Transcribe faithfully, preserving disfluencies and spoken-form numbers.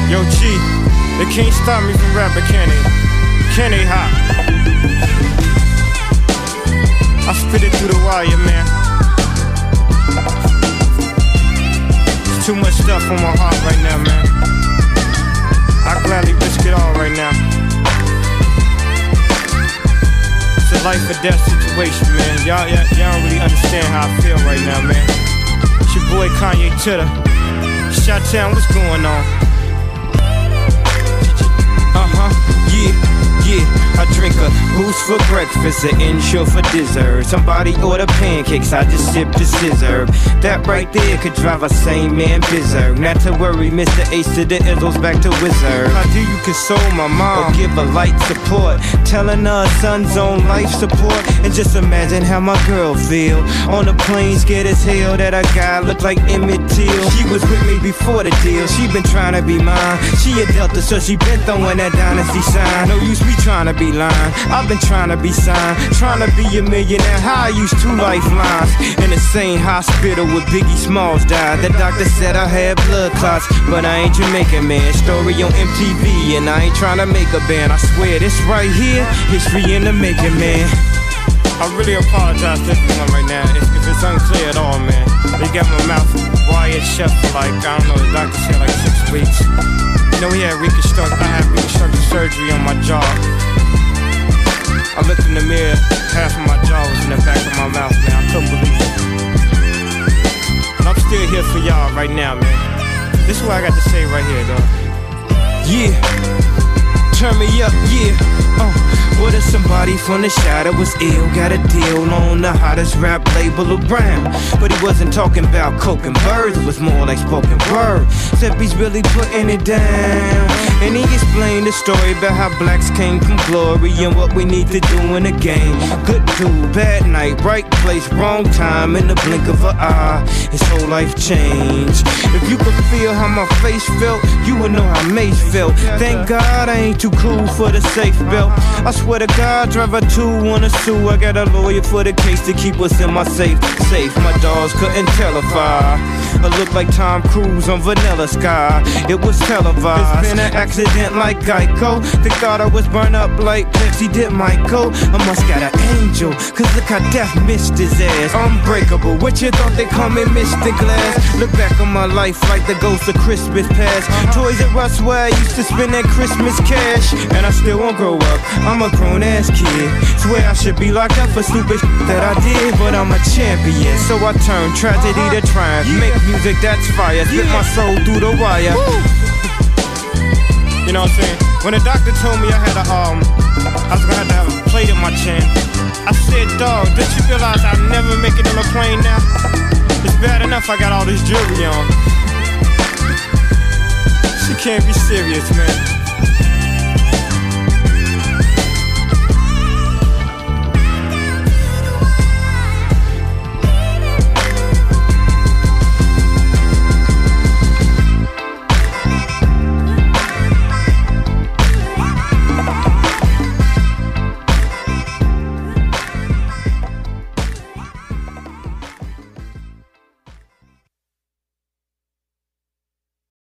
Yo, G, they can't stop me from rapping, can they? Can they, hop? I spit it through the wire, man. There's too much stuff on my heart right now, man. I gladly risk it all right now. It's a life or death situation, man. Y'all, y'all, y'all don't really understand how I feel right now, man. It's your boy Kanye Titter. Shot-town, what's going on? Uh-huh, yeah, yeah. I drink a boost for breakfast, an Ensure for dessert. Somebody order pancakes, I just sip the scissor. That right there could drive a sane man berserk. Not to worry, Mister Ace to the Izzles back to Wizard. How do you console my mom or give her light support? Telling her son's on life support. And just imagine how my girl feel on the plane, scared as hell that a guy looked like Emmett Till. She was with me before the deal, she been trying to be mine. She a Delta, so she been throwing that dynasty sign. No use me trying to be lying, I've been trying to be signed, trying to be a millionaire. How I used two lifelines in the same hospital where Biggie Smalls died. The doctor said I had blood clots, but I ain't Jamaican, man. Story on M T V, and I ain't trying to make a band. I swear this right here, history in the making, man. I really apologize to everyone right now if, if it's unclear at all, man. They got my mouth wired shut for like, I don't know, the doctor said like six weeks. You know, he had reconstruct, I had reconstructive surgery on my jaw. I looked in the mirror, half of my jaw was in the back of my mouth, man. I couldn't believe it. And I'm still here for y'all right now, man. This is what I got to say right here, though. Yeah, turn me up, yeah. Uh, what if somebody from the shadow was ill, got a deal on the hottest rap label around? But he wasn't talking about coke and birds, it was more like spoken word. Except he's really putting it down. And he explained the story about how blacks came from glory and what we need to do in the game. Good dude, bad night, right place, wrong time, in the blink of an eye, his whole life changed. If you could feel how my face felt, you would know how Mace felt. Thank God I ain't too cool for the safe belt. I swear to God, driver two wanna sue. I got a lawyer for the case to keep us in my safe. Safe, my dogs couldn't tell if I I look like Tom Cruise on Vanilla Sky. It was televised. It's been an accident like Geico. They thought I was burned up like Pepsi did Michael. I must got an angel, cause look how death missed his ass. Unbreakable, what you thought they call me Mister Glass? Look back on my life like the ghost of Christmas past. Toys R Us where I used to spend that Christmas cash. And I still won't grow up, I'm a grown ass kid. Swear I should be locked up for stupid shit that I did, but I'm a champion, so I turn tragedy to triumph. Make music that's fire, spit my soul through the wire. You know what I'm saying? When the doctor told me I had a um, I was gonna have to have a plate in my chin, I said, dog, did you realize I'll never make it on a plane now? It's bad enough I got all this jewelry on. She can't be serious, man.